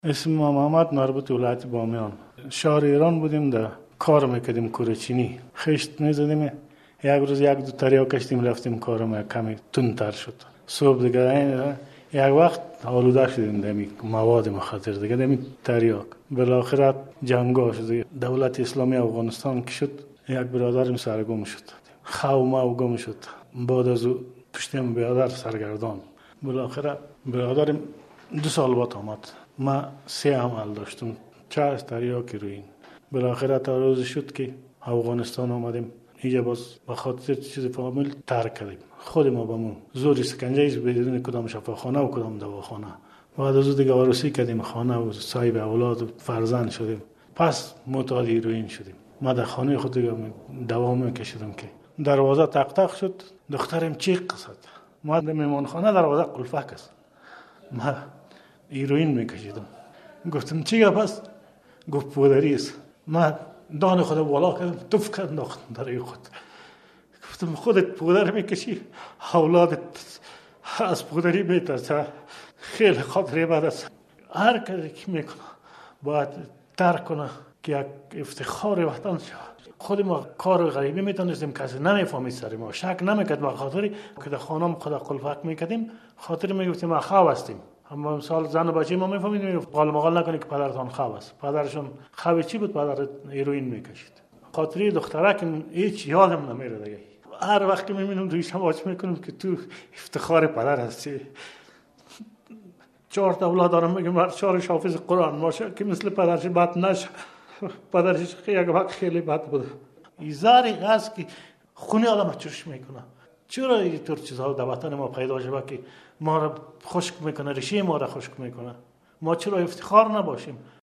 اسم ما محمد، مربوط ولایت بامیان. شهر ایران بودیم، در کار میکردیم کورچینی. خشت میزدیم، یک روز یک دو تریاک کشتیم رفتیم کارم کمی تندتر شد. صبح دیگه یک وقت آلوده شدیم دمی مواد مخدر دیگه دمی تریاک. بالاخره جنگا شد، دولت اسلامی افغانستان که شد، یک برادرم سرگم شد، خواه گم شد. بعد از او پشتیم برادر سرگردان. بالاخره برادرم 2 سال بعد آمد. ما 3 عمل داشتم، چاست تریاک روین. بالاخره تا روز شد که افغانستان آمدیم. اینجا باز به خاطر چیز فامیل ترک کردیم. خود ما بمون زوری سکنجه ایست بدون کدام شفاخانه و کدام دواخانه. بعد از دیگه عروسی کردیم، خانه و صاحب اولاد و فرزند شدیم. پس معتاد هیروئین شدیم. ما در خانه خود دیگه دوام میکشیدم که دروازه تق تق شد، دخترم چیق زد. ما در میمانخانه دروازه قلفک است. ما هیروئین میکشیدم. گفتم چی گپ است؟ گفت پودری است. ما دان خود بالا کردم، توف کردم در این خود. گفتم خودت پودر میکشی، اولادت از پودری میترسه. خیلی خاطره بد است. هر کسی که میکنه باید ترک کنه که یک افتخار وطن شود. خود ما کار غریبی میتونستیم، کسی نمیفهمید سر ما، شک نمیکرد. به خاطری که در خانم خود قلفک میکردیم، خاطر میگفتیم ما خواب هستیم. اما مثال زن و بچه ما میفهمیدیم قال مقال نکنید که پدرتان خواب است. پدرشون خواب چی بود؟ پدر هیروئین میکشید. خاطری دختره که هیچ یادم نمیره دیگه. هر وقت که میبینم دویشم واچ میکنم که تو افتخار پدر هستی. 4 اولاد دارم، میگم هر 4 حافظ قرآن باشه که مثل پدرش بد نشه. پدرش یک وقت خیلی بد بود. ایزاری هست که خونی آدم چوش میکنه. چرا اینطور چیزها در وطن ما پیدا شده که ما را خشک میکنه، ریشه ما را خشک میکنه؟ ما چرا افتخار نباشیم؟